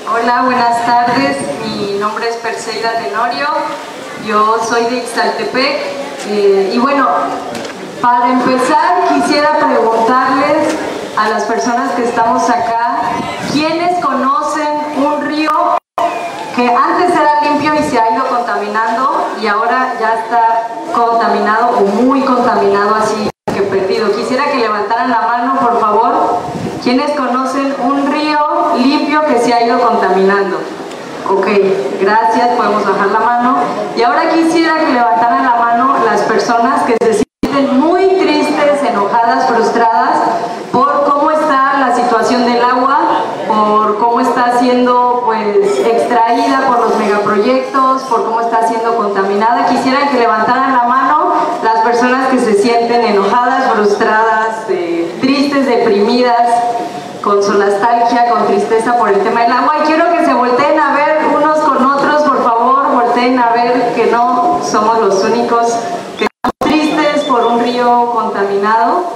Hola, buenas tardes. Mi nombre es Perseida Tenorio. Yo soy de Ixtaltepec. Y bueno, para empezar quisiera preguntarles a las personas que estamos acá, ¿quiénes conocen un río que antes era limpio y se ha ido contaminando y ahora ya está contaminado o muy contaminado, así que perdido? Quisiera que levantaran la mano, por favor. ¿Quiénes conocen un río limpio que se ha ido contaminando? Ok, gracias, podemos bajar la mano. Y ahora quisiera que levantaran la mano las personas que se sienten muy tristes, enojadas, frustradas por cómo está la situación del agua, por cómo está siendo pues extraída por los megaproyectos, por cómo está siendo contaminada. Quisiera que levantaran la mano las personas que se sienten enojadas, frustradas, tristes, deprimidas, con su nostalgia, con tristeza por el tema del agua. Y quiero que se volteen a ver unos con otros, por favor, volteen a ver que no somos los únicos que estamos tristes por un río contaminado.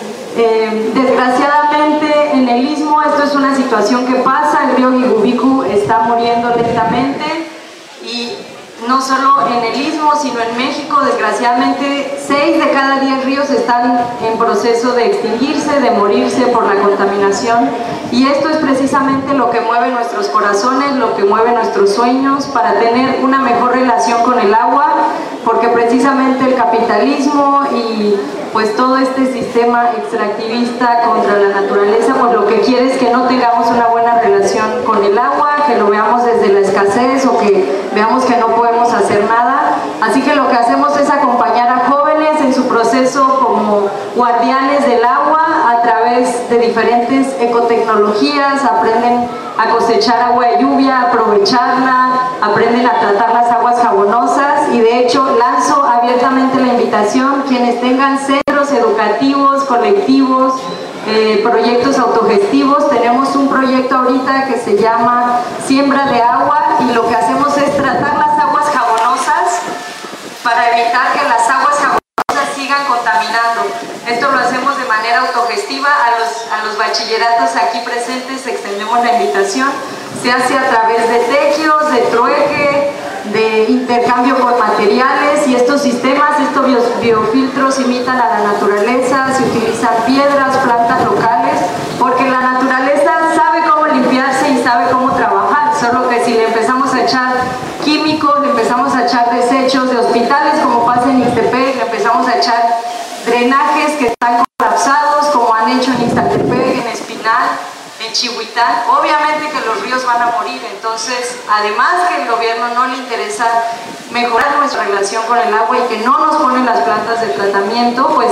Desgraciadamente en el Istmo esto es una situación que pasa. El río Gigubicu está muriendo lentamente, y no solo en el Istmo, sino en México. Desgraciadamente 6 de cada 10 ríos están en proceso de extinguirse, de morirse por la contaminación, y esto es precisamente lo que mueve nuestros corazones, lo que mueve nuestros sueños para tener una mejor relación con el agua, porque precisamente el capitalismo y pues todo este sistema extractivista contra la naturaleza, pues lo que quiere es que no tengamos una buena relación con el agua, que lo veamos desde la escasez o que veamos que no podemos hacer nada. Así que lo que hacemos es acompañar a jóvenes en su proceso como guardianes del agua a través de diferentes ecotecnologías. Aprenden a cosechar agua de lluvia, a aprovecharla, aprenden a tratar las aguas jabonosas, y de hecho lanzo abiertamente la invitación: quienes tengan centros educativos, colectivos, proyectos autogestivos. Tenemos un proyecto ahorita que se llama Siembra de Agua, y lo que hacemos es tratar las aguas jabonosas para evitar que las aguas jabonosas sigan contaminando. Esto lo hacemos de manera autogestiva. A los bachilleratos aquí presentes extendemos la invitación. Se hace a través de tejidos, de trueque, de intercambio por materiales, y estos sistemas, estos biofiltros imitan a la naturaleza. Se utilizan piedras, plantas locales, porque la naturaleza sabe cómo limpiarse y sabe cómo trabajar, solo que si le empezamos a echar químicos, le empezamos a echar desechos de hospitales, como pasa en Ixtepec, le empezamos a echar drenajes que están colapsados, como han hecho en Ixtaltepec, en Espinal, en Chihuitán, obviamente que los ríos van a morir. Entonces, además que el gobierno no le interesa mejorar nuestra relación con el agua y que no nos ponen las plantas de tratamiento, pues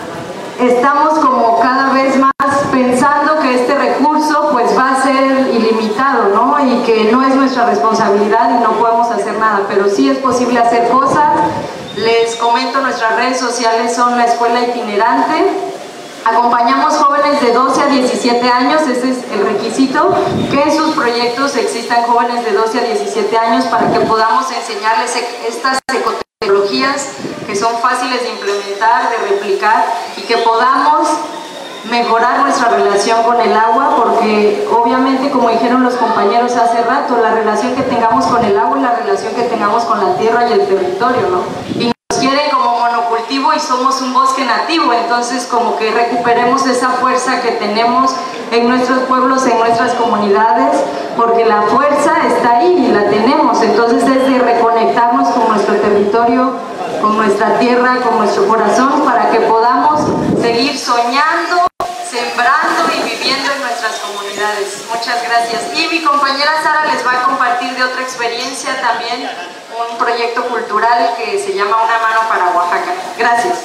estamos como cada vez más pensando que este recurso pues va a ser ilimitado, ¿no? Y que no es nuestra responsabilidad y no podemos hacer nada, pero sí es posible hacer cosas. Les comento, nuestras redes sociales son La Escuela Itinerante. Acompañamos jóvenes de 12 a 17 años, ese es el requisito, que en sus proyectos existan jóvenes de 12 a 17 años para que podamos enseñarles estas ecotecnologías que son fáciles de implementar, de replicar, y que podamos mejorar nuestra relación con el agua, porque obviamente, como dijeron los compañeros hace rato, la relación que tengamos con el agua es la relación que tengamos con la tierra y el territorio, ¿no? Y nos quieren como monocultivo y somos un bosque nativo. Entonces como que recuperemos esa fuerza que tenemos en nuestros pueblos, en nuestras comunidades, porque la fuerza está ahí y la tenemos. Entonces es de reconectarnos con nuestro territorio, con nuestra tierra, con nuestro corazón, para que podamos seguir soñando, sembrando y viviendo en nuestras comunidades. Muchas gracias. Y mi compañera Sara les va a compartir de otra experiencia también, un proyecto cultural que se llama Una Mano para Oaxaca. Gracias.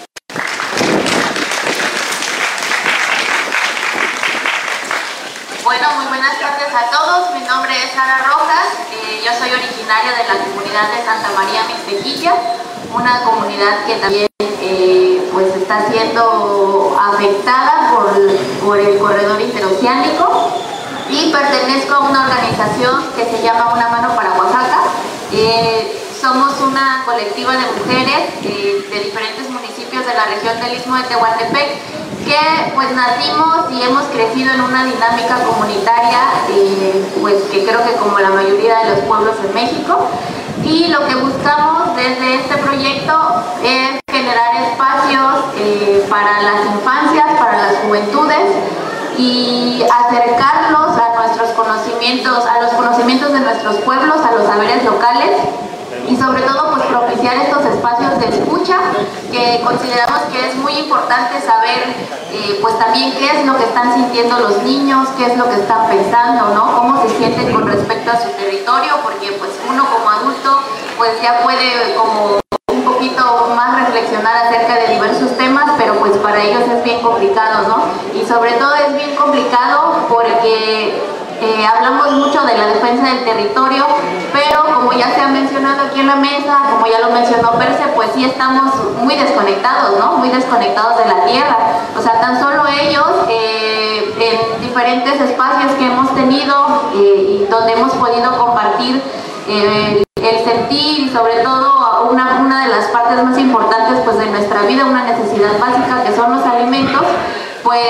Bueno, muy buenas tardes a todos. Mi nombre es Sara Rojas. Yo soy originaria de la comunidad de Santa María Mixtequilla, una comunidad que también pues está siendo afectada por el corredor interoceánico, y pertenezco a una organización que se llama Una Mano para Oaxaca. Somos una colectiva de mujeres de diferentes municipios de la región del Istmo de Tehuantepec, que pues nacimos y hemos crecido en una dinámica comunitaria, pues que creo que como la mayoría de los pueblos en México, y lo que buscamos desde este proyecto es generar espacios para las infancias, para las juventudes, y acercarlos a nuestros conocimientos, a los conocimientos de nuestros pueblos, a los saberes locales, y sobre todo pues propiciar estos espacios de escucha, que consideramos que es muy importante saber pues también qué es lo que están sintiendo los niños, qué es lo que están pensando, ¿no? Cómo se sienten con respecto a su territorio, porque pues uno como adulto pues ya puede como un poquito más reflexionar acerca de diversos temas, pero pues para ellos es bien complicado, ¿no? Y sobre todo es bien complicado porque hablamos mucho de la defensa del territorio, pero como ya se ha mencionado aquí en la mesa, como ya lo mencionó Perse, pues sí estamos muy desconectados, ¿no? Muy desconectados de la tierra. O sea, tan solo ellos, en diferentes espacios que hemos tenido y donde hemos podido compartir el sentir, y sobre todo una de las partes más importantes pues de nuestra vida, una necesidad básica que son los alimentos, pues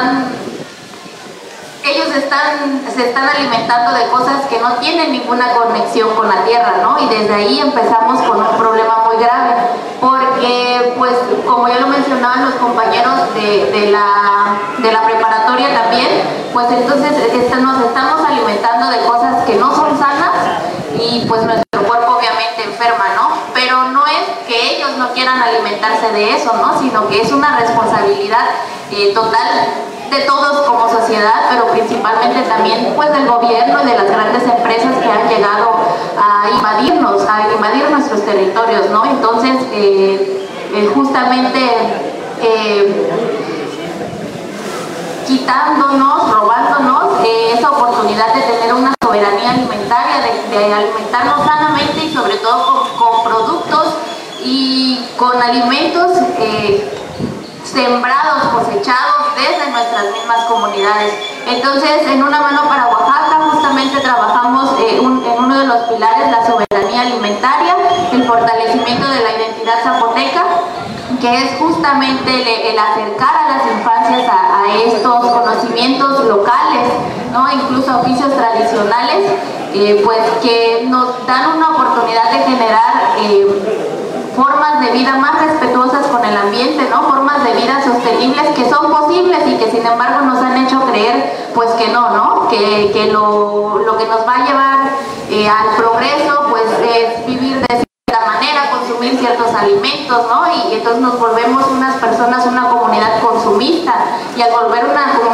ellos se están alimentando de cosas que no tienen ninguna conexión con la tierra, ¿no? Y desde ahí empezamos con un problema muy grave, porque pues como ya lo mencionaban los compañeros de la preparatoria también, pues entonces nos estamos alimentando de cosas que no son sanas, y pues nuestro cuerpo obviamente enferma, ¿no? Pero no es que ellos no quieran alimentarse de eso, ¿no? Sino que es una responsabilidad total de todos como sociedad, pero principalmente también pues del gobierno y de las grandes empresas que han llegado a invadir nuestros territorios, ¿no? Entonces, justamente quitándonos, robándonos esa oportunidad de tener una soberanía alimentaria, de alimentarnos sanamente y sobre todo con productos y con alimentos sembrados, cosechados desde nuestras mismas comunidades. Entonces, en Una Mano para Oaxaca justamente trabajamos en uno de los pilares, la soberanía alimentaria, el fortalecimiento de la identidad zapoteca, que es justamente el acercar a las infancias a estos conocimientos locales, ¿no? Incluso oficios tradicionales, pues que nos dan una oportunidad de generar formas de vida más respetuosas con el ambiente, ¿no? Formas de vida sostenibles que son posibles y que sin embargo nos han hecho creer pues que no, ¿no? Que lo que nos va a llevar al progreso pues es vivir de cierta manera, consumir ciertos alimentos, ¿no? Y entonces nos volvemos unas personas, una comunidad consumista, y al volverse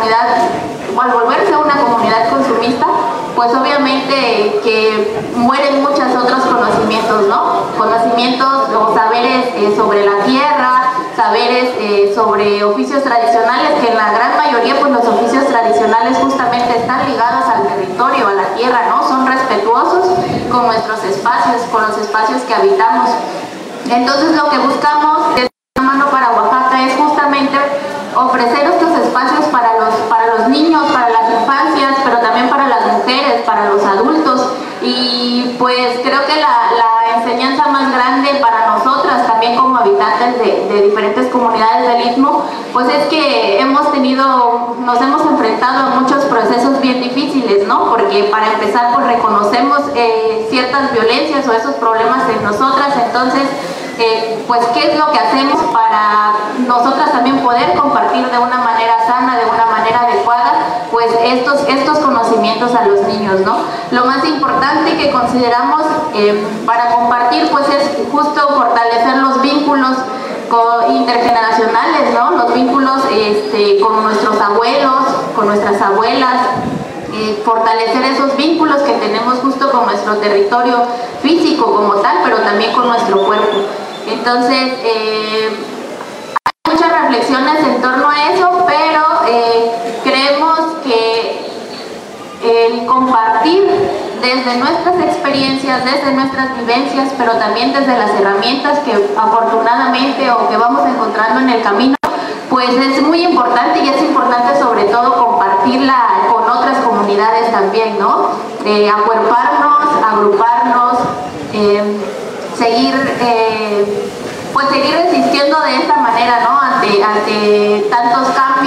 una comunidad consumista, pues obviamente que mueren muchos otros conocimientos, ¿no? Conocimientos o saberes sobre la tierra, saberes sobre oficios tradicionales, que en la gran mayoría pues los oficios tradicionales justamente están ligados al territorio, a la tierra, ¿no? Son respetuosos con nuestros espacios, con los espacios que habitamos. Entonces lo que buscamos desde Una Mano para Oaxaca es justamente ofrecer estos espacios para los niños, para las infancias, pero también para las mujeres, para los adultos. Y pues creo que la enseñanza más grande para nosotras también como habitantes de diferentes comunidades del Istmo, pues es que nos hemos enfrentado a muchos procesos bien difíciles, ¿no? Porque para empezar pues reconocemos ciertas violencias o esos problemas en nosotras. Entonces pues qué es lo que hacemos para nosotras también poder compartir de una manera sana, de una manera adecuada, pues estos conocimientos a los niños, ¿no? Lo más importante que consideramos para compartir pues es justo fortalecer los vínculos intergeneracionales, ¿no? Los vínculos con nuestros abuelos, con nuestras abuelas, fortalecer esos vínculos que tenemos justo con nuestro territorio físico como tal, pero también con nuestro cuerpo. Entonces, hay muchas reflexiones en torno a eso, pero creemos que el compartir desde nuestras experiencias, desde nuestras vivencias, pero también desde las herramientas que afortunadamente o que vamos encontrando en el camino, pues es muy importante, y es importante sobre todo compartirla con otras comunidades también, ¿no? Acuerparnos, agruparnos, seguir resistiendo de esta manera, ¿no? Ante tantos cambios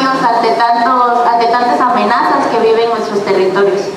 ante tantas amenazas que viven nuestros territorios.